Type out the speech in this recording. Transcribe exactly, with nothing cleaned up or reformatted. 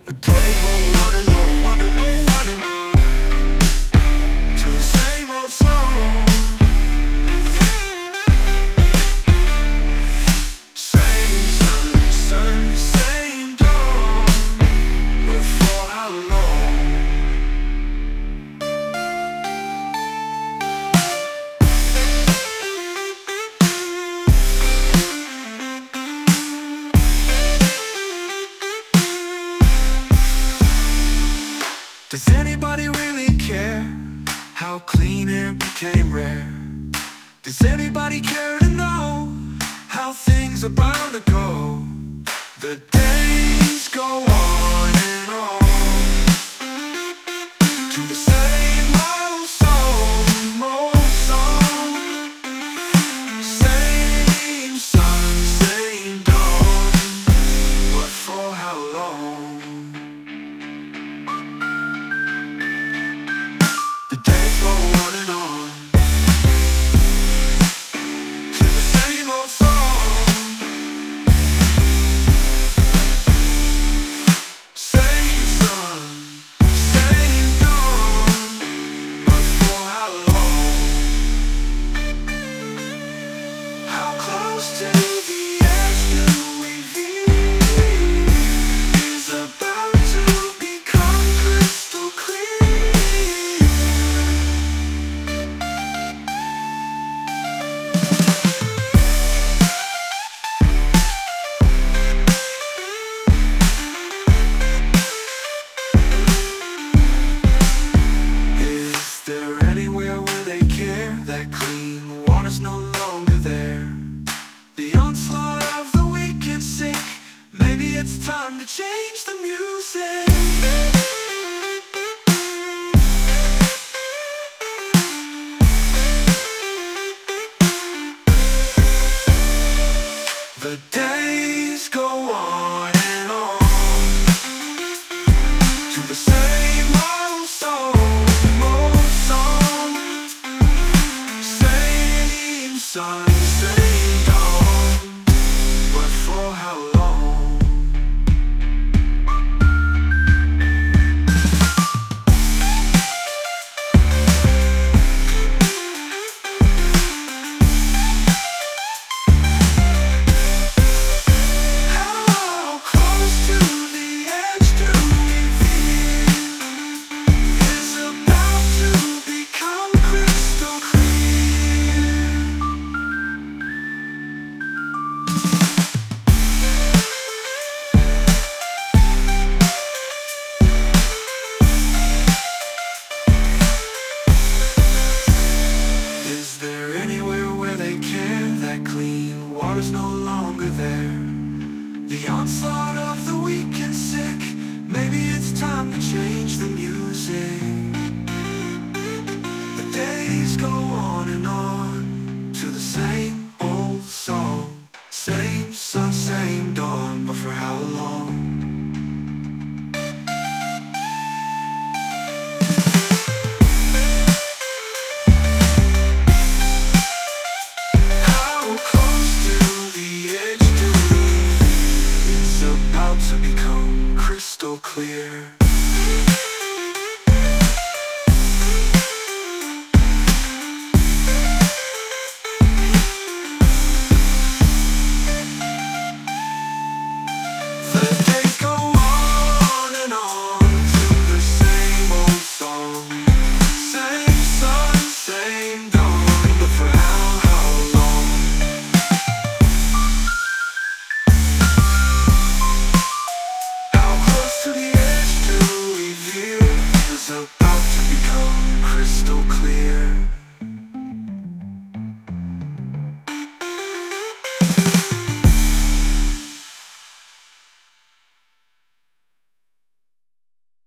The day won't wanna know, wanna know, wanna know, to the same old song. Same sun, sun, same dawn. But for how long? Does anybody really care how clean air became rare? Does anybody care to know how things are bound to go? The days go on and on, to the same old song, old song. Same sun, same dawn, but for how long? The days go on and on, to the same old song. Same sun, same dawn, but for how long? How close to the edge do we feel? Is about to become crystal clear. Is there anywhere where they care that clean water's no longer there? The onslaught of the weak and sick, maybe it's time to change the music. The days go on and on, to the same old song, old song. Same sun, same dawn, but for how long? How close to the edge do we feel? It's about to become crystal clear. Is there anywhere where they care that clean water's no longer there? The onslaught of the weak and sick, maybe it's time to change the music. The days go on and on, to the same old song. Same sun, same dawn, but for how long? How close to the edge do we feel? It's about to become crystal clear. The days go on and on, to the same old song. Same sun, same dawn, but for how, how long? How close to the edge do we veer? It's about to become crystal clear.